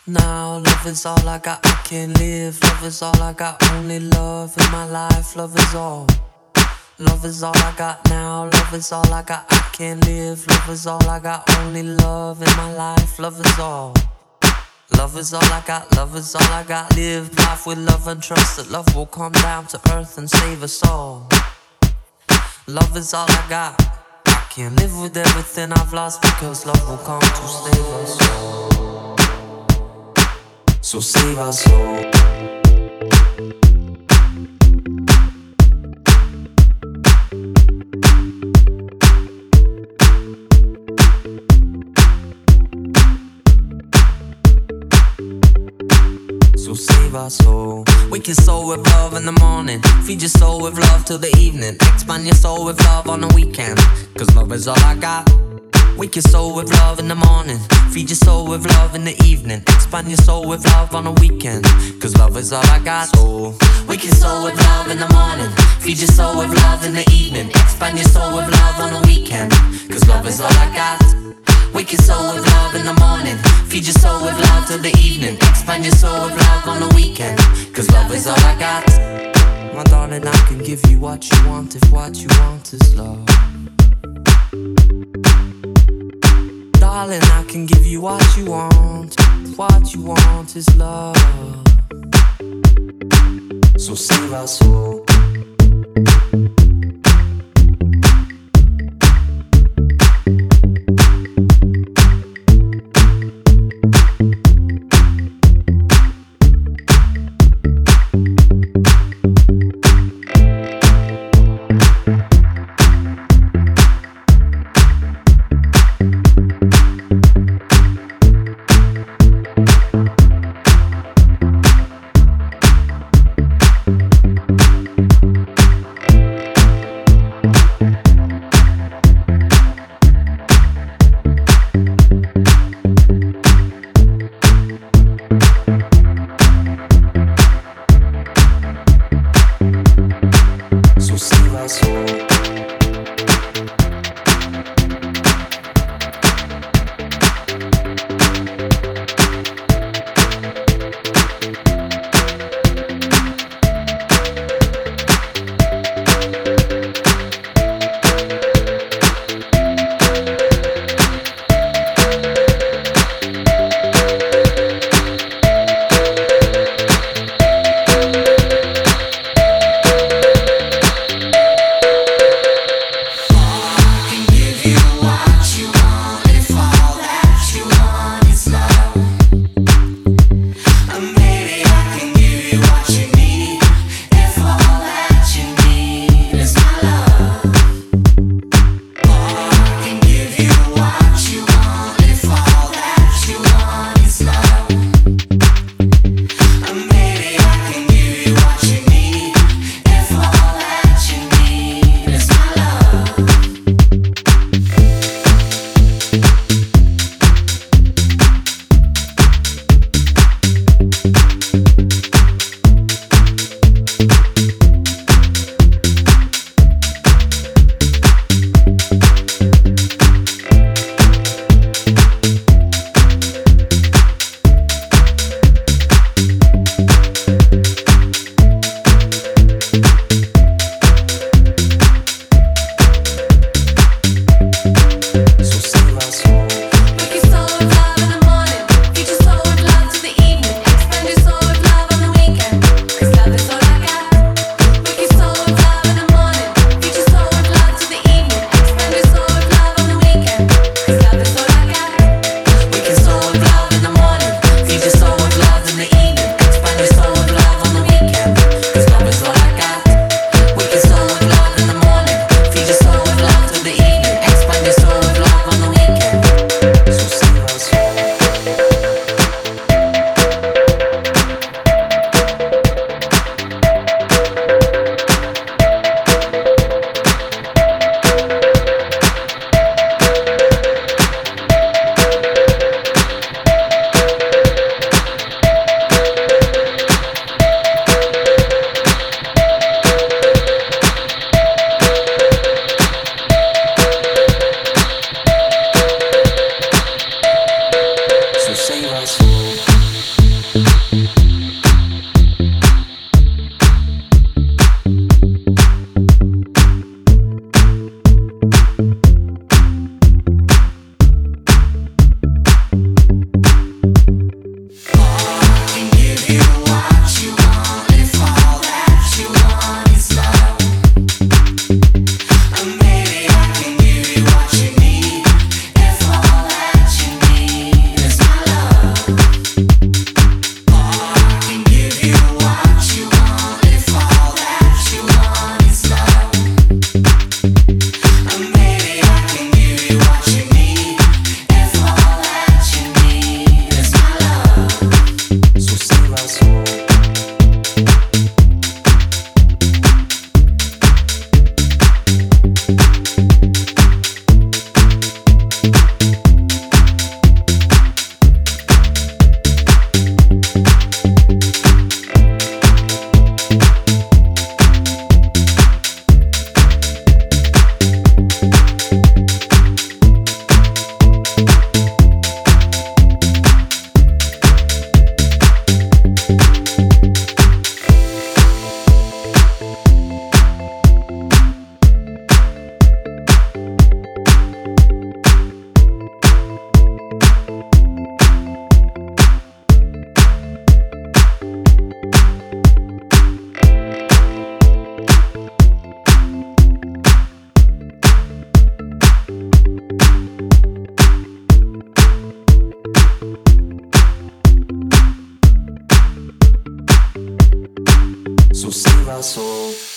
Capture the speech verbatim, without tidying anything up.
Now love is all I got, I can't live. Love is all I got, only love in my life. Love is all. Love is all I got now. Love is all I got, I can't live. Love is all I got, only love in my life. Love is all. Love is all I got, love is all I got. Live life with love and trust that love will come down to earth and save us all. Love is all I got. I can't live with everything I've lost because love will come to save us all. So save us all. So save our soul. Wake your soul with love in the morning. Feed your soul with love till the evening. Expand your soul with love on the weekend. Cause love is all I got. Wake your soul with love in the morning. Feed your soul with love in the evening. Expand your soul with love on the weekend. Cause love is all I got. So wake your soul with love in the morning. Feed your soul with love in the evening. Expand your soul with love on the weekend. Cause love is all I got. Wake your soul with love in the morning. Feed your soul with love till the evening. Expand your soul with love on the weekend. Cause love is all I got. My darling, I can give you what you want if what you want is love. Darling, I can give you what you want. What you want is love. So save our soul. our soul.